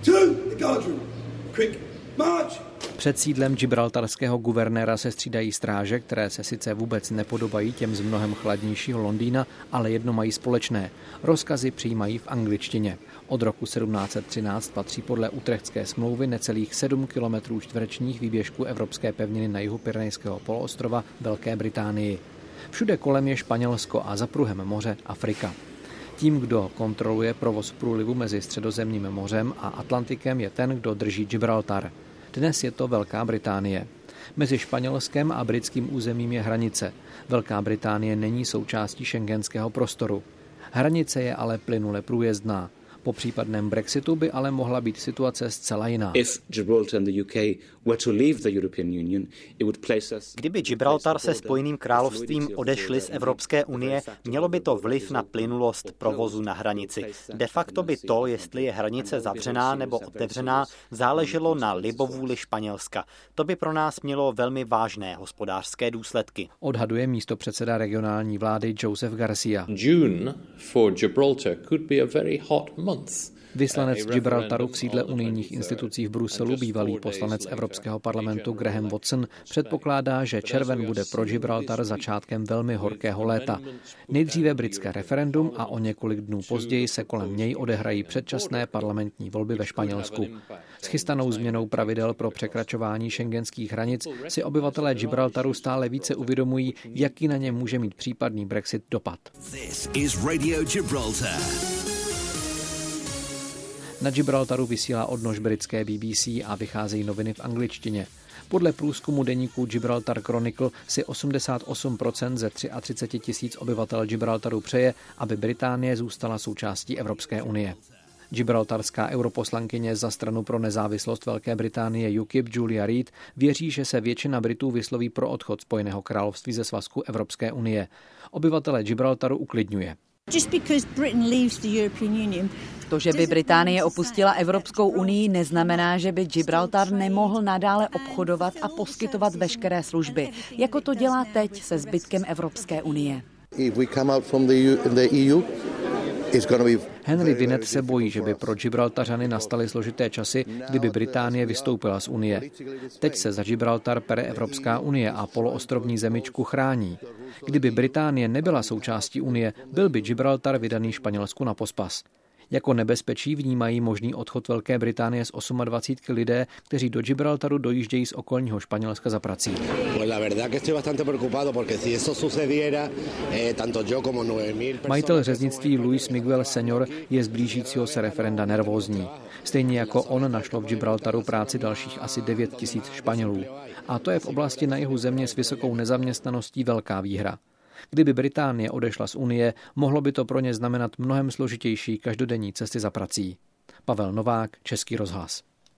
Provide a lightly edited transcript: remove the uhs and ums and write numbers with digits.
Před sídlem gibraltarského guvernéra se střídají stráže, které se sice vůbec nepodobají těm z mnohem chladnějšího Londýna, ale jedno mají společné. Rozkazy přijímají v angličtině. Od roku 1713 patří podle Utrechtské smlouvy necelých 7 kilometrů čtverečních výběžku evropské pevniny na jihu Pyrenejského poloostrova Velké Británii. Všude kolem je Španělsko a za pruhem moře Afrika. Tím, kdo kontroluje provoz průlivu mezi Středozemním mořem a Atlantikem, je ten, kdo drží Gibraltar. Dnes je to Velká Británie. Mezi Španělskem a britským územím je hranice. Velká Británie není součástí schengenského prostoru. Hranice je ale plynule průjezdná. Po případném Brexitu by ale mohla být situace zcela jiná. Kdyby Gibraltar se Spojeným královstvím odešli z Evropské unie, mělo by to vliv na plynulost provozu na hranici. De facto by to, jestli je hranice zavřená nebo otevřená, záleželo na libovůli Španělska. To by pro nás mělo velmi vážné hospodářské důsledky. Odhaduje místopředseda regionální vlády Joseph Garcia. June for Gibraltar could be a very hot month. Vyslanec Gibraltaru v sídle unijních institucí v Bruselu, bývalý poslanec Evropského parlamentu Graham Watson, předpokládá, že červen bude pro Gibraltar začátkem velmi horkého léta. Nejdříve britské referendum a o několik dnů později se kolem něj odehrají předčasné parlamentní volby ve Španělsku. S chystanou změnou pravidel pro překračování schengenských hranic si obyvatelé Gibraltaru stále více uvědomují, jaký na ně může mít případný Brexit dopad. Na Gibraltaru vysílá odnož britské BBC a vycházejí noviny v angličtině. Podle průzkumu deníku Gibraltar Chronicle si 88% ze 33 000 obyvatel Gibraltaru přeje, aby Británie zůstala součástí Evropské unie. Gibraltarská europoslankyně za stranu pro nezávislost Velké Británie UKIP Julia Reid věří, že se většina Britů vysloví pro odchod Spojeného království ze svazku Evropské unie. Obyvatele Gibraltaru uklidňuje. To, že by Británie opustila Evropskou unii, neznamená, že by Gibraltar nemohl nadále obchodovat a poskytovat veškeré služby, jako to dělá teď se zbytkem Evropské unie. Henry Winnet se bojí, že by pro Gibraltařany nastaly složité časy, kdyby Británie vystoupila z unie. Teď se za Gibraltar pere Evropská unie a poloostrovní zemičku chrání. Kdyby Británie nebyla součástí unie, byl by Gibraltar vydaný Španělsku na pospas. Jako nebezpečí vnímají možný odchod Velké Británie z 28 lidé, kteří do Gibraltaru dojíždějí z okolního Španělska za prací. Majitel řeznictví Luis Miguel Senior je z blížícího se referenda nervózní. Stejně jako on našlo v Gibraltaru práci dalších asi 9 000 Španělů. A to je v oblasti na jihu země s vysokou nezaměstnaností velká výhra. Kdyby Británie odešla z unie, mohlo by to pro ně znamenat mnohem složitější každodenní cesty za prací. Pavel Novák, Český rozhlas.